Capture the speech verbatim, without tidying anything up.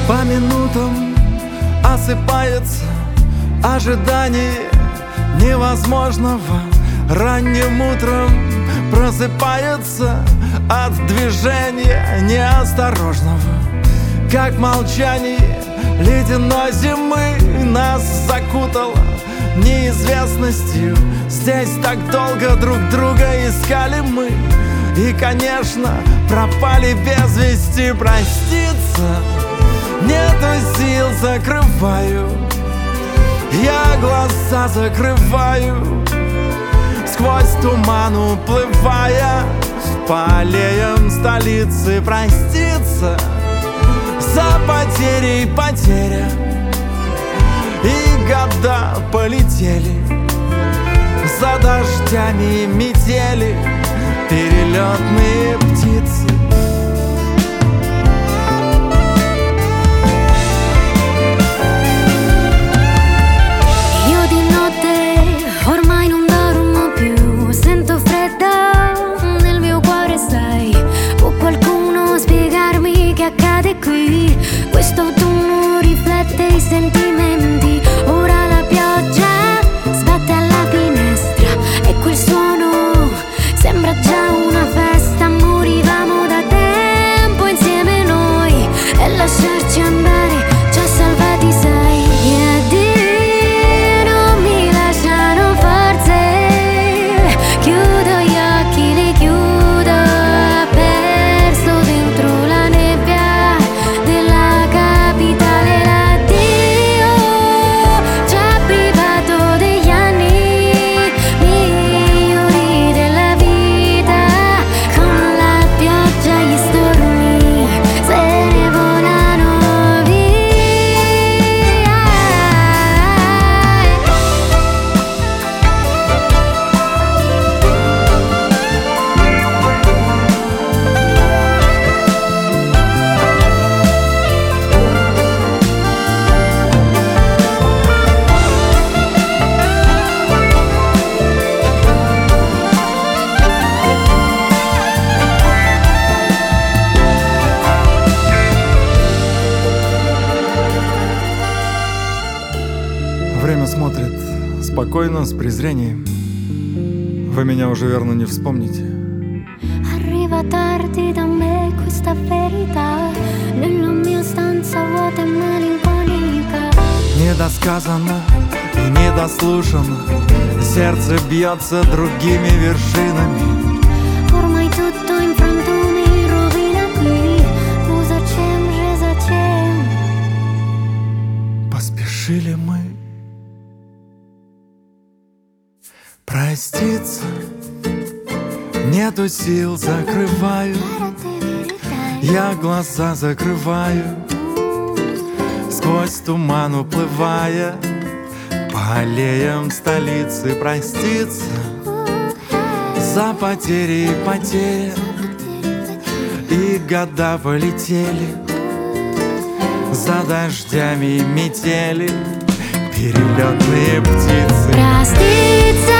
По минутам осыпается ожидание невозможного. Ранним утром просыпается от движения неосторожного. Как молчание ледяной зимы нас закутало неизвестностью. Здесь так долго друг друга искали мы, и, конечно, пропали без вести. Проститься нету сил, закрываю я глаза, закрываю, сквозь туман уплывая по аллеям столицы. Проститься за потерей потеря, и года полетели за дождями метели перелетные птицы. Io di notte ormai non dormo più, sento freddo nel mio cuore, sai. Può qualcuno spiegarmi che accade qui? Questo autunno riflette i sentimenti. Ora la pioggia sbatte alla finestra e quel suono sembra già una festa. Morivamo da tempo insieme noi, e lasciarci andare ci ha salvati, sai. Gli addii non mi lasciano forze, chiudo gli occhi, li chiudo, perso dentro la nebbia della capitale. L'addio ci ha privato degli anni migliori della vita. Con la pioggia gli stormi se ne volano via. Время смотрит спокойно, с презрением. Вы меня уже, верно, не вспомните. Arriva tardi da me questa verità, nella mia stanza vuota e malinconica. Недосказанно и недослушано, сердце бьется другими вершинами. Ormai tutto in frantumi rovina qui. Ну зачем же, зачем? Поспешили мы проститься, нету сил, закрываю я глаза, закрываю, сквозь туман уплывая по аллеям столицы. Проститься за потери и потеря, и года полетели за дождями и метели перелетные птицы. Проститься